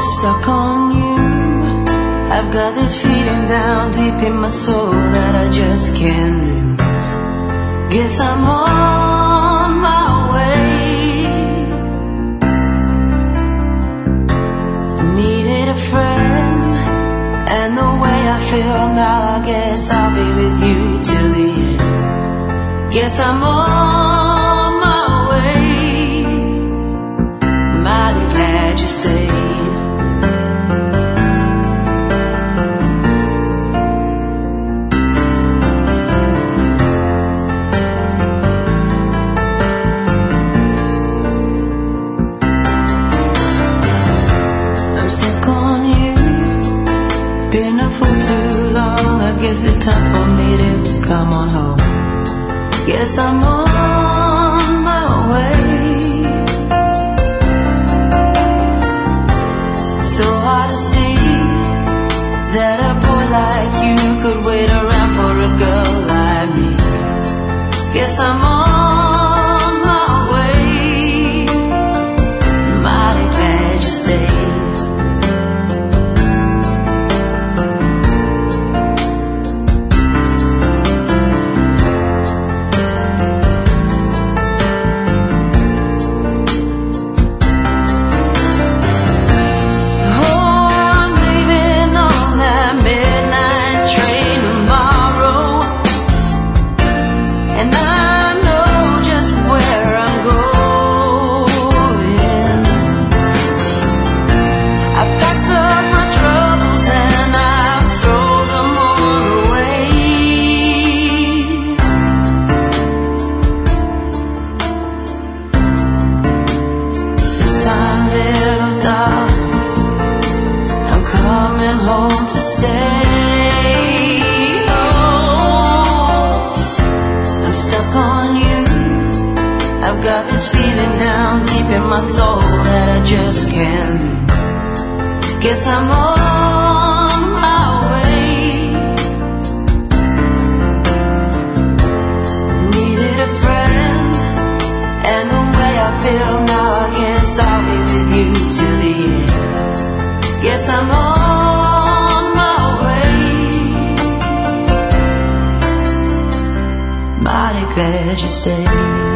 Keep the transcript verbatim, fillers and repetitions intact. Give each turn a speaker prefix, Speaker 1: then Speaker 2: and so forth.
Speaker 1: Stuck on you. I've got this feeling down deep in my soul that I just can't lose. Guess I'm on my way. I needed a friend, and the way I feel now, I guess I'll be with you till the end. Guess I'm on my way. Mighty glad you stayed. Too long, I guess it's time for me to come on home. Guess I'm on my way. So hard to see that a boy like you could wait around for a girl like me. Guess I'm on my way. Mighty glad you stayed. Home to stay. Oh, I'm stuck on you. I've got this feeling down deep in my soul that I just can't lose. Guess I'm on my way. Needed a friend, and the way I feel now, I guess I'll be with you till the end. Guess I'm on mighty glad you stayed.